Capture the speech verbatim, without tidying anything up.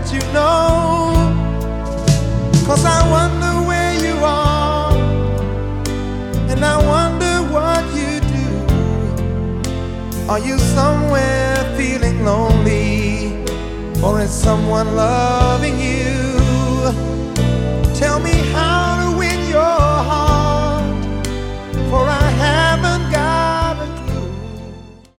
you know. 'Cause I wonder where you are, and I wonder what you do. Are you somewhere feeling lonely, or is someone loving you?